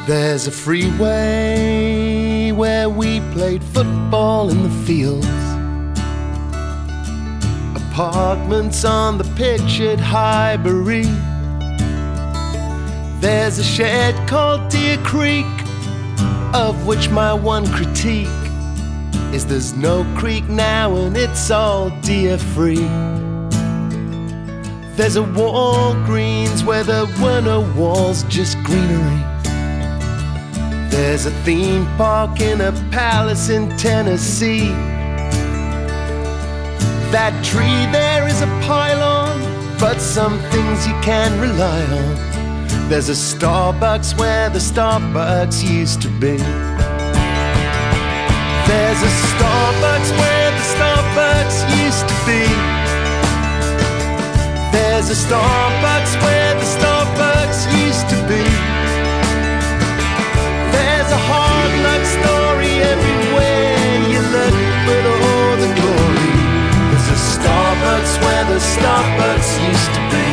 There's a freeway where we played football in the fields. Apartments on the pitch at Highbury. There's a shed called Deer Creek, of which my one critique is there's no creek now and it's all deer free. There's a Walgreens where there were no walls, just greenery. There's a theme park in a palace in Tennessee. That tree there is a pylon, but some things you can rely on. There's a Starbucks where the Starbucks used to be. There's a Starbucks where the Starbucks used to be. There's a Starbucks where the Starbucks used to be. There's a hard luck story everywhere you look, but all the glory. There's a Starbucks where the Starbucks used to be.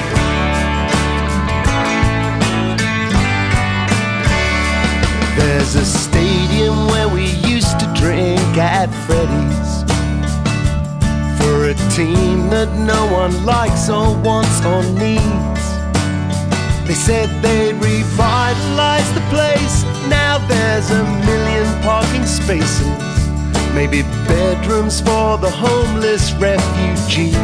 There's a stadium where we used to drink at Freddy's, for a team that no one likes or wants or needs. They said they'd revitalize the place. Now there's a million parking spaces, maybe bedrooms for the homeless refugees.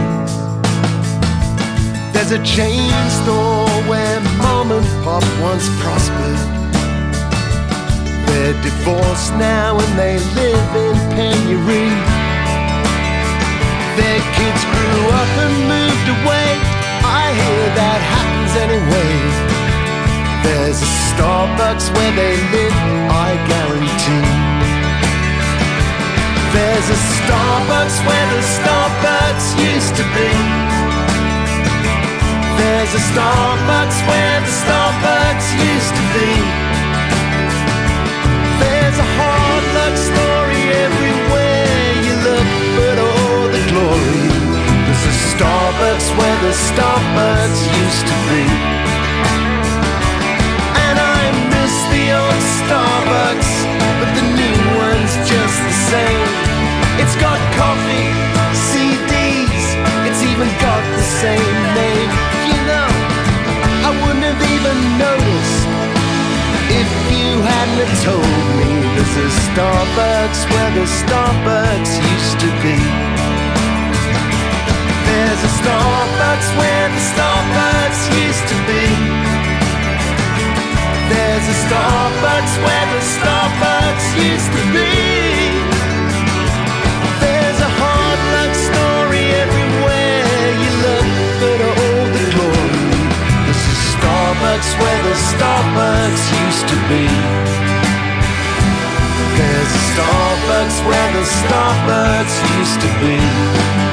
There's a chain store where mom and pop once prospered. They're divorced now and they live in penury. Their kids grew up and moved away. I hear that happens anyway. There's a Starbucks where they live, I guarantee. There's a Starbucks where the Starbucks used to be. There's a Starbucks where the Starbucks used to be. There's a hard luck story everywhere you look, but all the glory. There's a Starbucks where the Starbucks used to be. And I miss the old Starbucks, but the new one's just the same. It's got coffee, CDs, it's even got the same name. You know, I wouldn't have even noticed if you hadn't have told me. There's a Starbucks where the Starbucks used to be. There's a Starbucks where the Starbucks used to be. There's a Starbucks where the Starbucks used to be. There's a hard luck story everywhere you look, but all the glory. There's a Starbucks where the Starbucks used to be. There's a Starbucks where the Starbucks used to be.